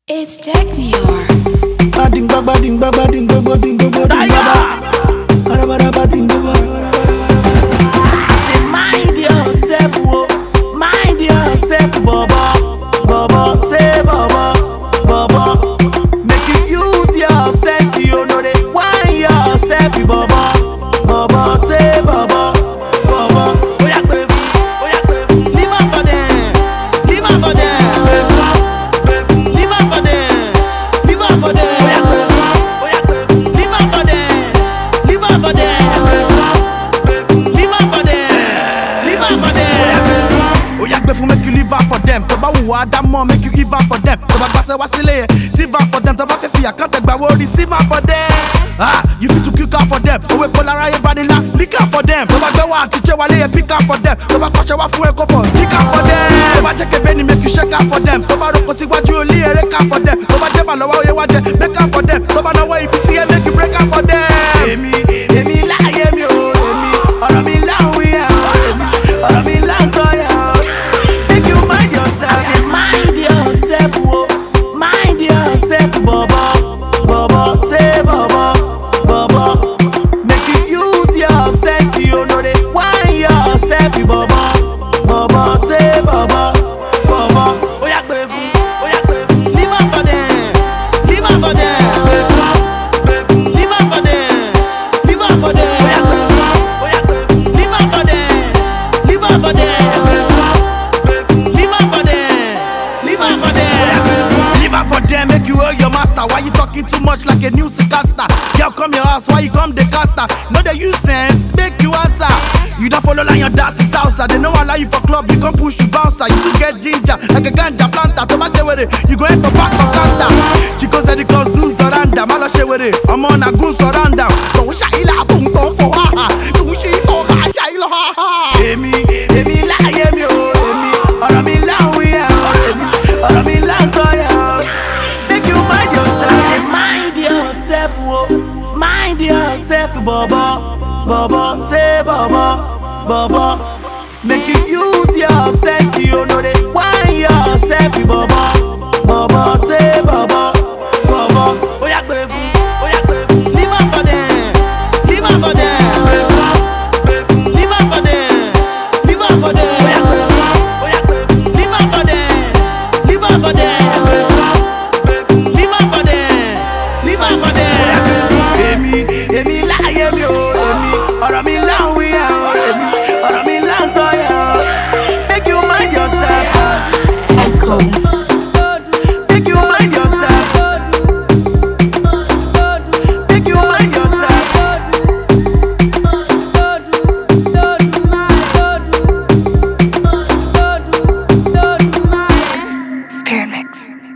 It's Technior. Bading ba bading ba bading ba bading ba bading ba bara bara bading ba bara. Say mind yourself, oh, mind yourself, Baba, say Baba, make you use yourself, you know they want yourself, Baba, say Baba. Oh yeah, baby, leave her for them, leave her for them. Make you leave out for them. Toba who that more make you give out for them. Toba pass wasile, receive out for them. Toba fefi account take bawo receive out for them. Ah, you fit to kick out for them. Owe polaraye banila, lick out for them. Toba gbewa teacher wale pick out for them. Toba koshe wa fun eko for kick out for them. Toba check a penny make you shake out for them. Toba roko si waju oli ere out for them. Toba jeba lowa oye waje make out for them. Toba na wa ibisi make you break out for them. Emi láyé mi o, emi ọ̀rọ̀ mi láwí ẹ o, emi ọ̀rọ̀ mi lásọ yẹ o. Baba, say Baba, make you use yourself, you know they want yourself, Baba, say Baba, oh yeah, leave her for them, leave her for them, leave her for them, leave her for them, oh yeah, leave her for them, leave her for them, leave her for them, leave her for them, leave her for them, make you owe your master. Why you talking too much like a newscaster? Girl, come your house, why you come the caster? No, they use sense, make you answer. You don't follow like your dance is salsa. They know allow you for club, you come push you bouncer. You too get ginger, like a ganja planter. Tomato with it, you go head for back of counter. Chicos said the cause zoo surrender, Malashe with it. I'm on a goose surrender. Don't shaila boom don't for ha ha. Don't she oh ha shaila ha ha. Emi lie emi oh emi. Ọ̀rọ̀ mi láwí ẹ o emi. Ọ̀rọ̀ mi lásọ yẹ o. Mind yourself, Baba, say Baba, make you use yourself, you know they want yourself, Baba, say Baba, oh yeah, leave her for them, leave her for them, leave her for them, leave her for them, oh yeah, leave her for them, leave her for them. Emi láyé mi o, emi ọ̀rọ̀ mi láwí ẹ o, emi ọ̀rọ̀ mi lásọ yẹ o. Make you mind yourself. Echo. Make you mind yourself. Make you mind yourself. Spirit Mix.